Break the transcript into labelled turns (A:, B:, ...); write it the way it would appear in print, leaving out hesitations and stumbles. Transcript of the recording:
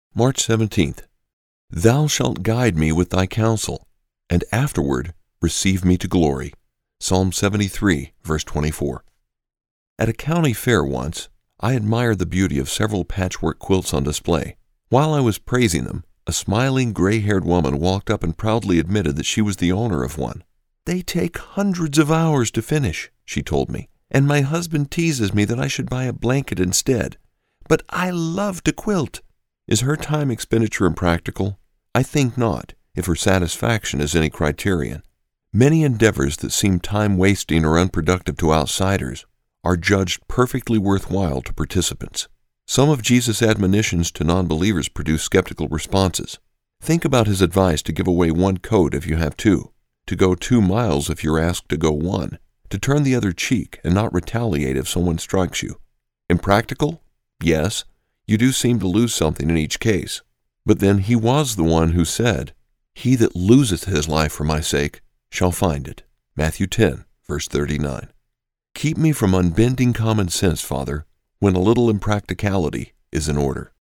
A: March 17th. Thou shalt guide me with thy counsel, and afterward receive me to glory. Psalm 73, verse 24. At a county fair once, I admired the beauty of several patchwork quilts on display. While I was praising them, a smiling, gray-haired woman walked up and proudly admitted that she was the owner of one. "They take hundreds of hours to finish," she told me, "and my husband teases me that I should buy a blanket instead. But I love to quilt." Is her time expenditure impractical? I think not, if her satisfaction is any criterion. Many endeavors that seem time-wasting or unproductive to outsiders are judged perfectly worthwhile to participants. Some of Jesus' admonitions to non-believers produce skeptical responses. Think about his advice to give away one coat if you have two, to go 2 miles if you're asked to go 1, to turn the other cheek and not retaliate if someone strikes you. Impractical? Yes, you do seem to lose something in each case. But then he was the one who said, "He that loseth his life for my sake shall find it." Matthew 10, verse 39. Keep me from unbending common sense, Father, when a little impracticality is in order.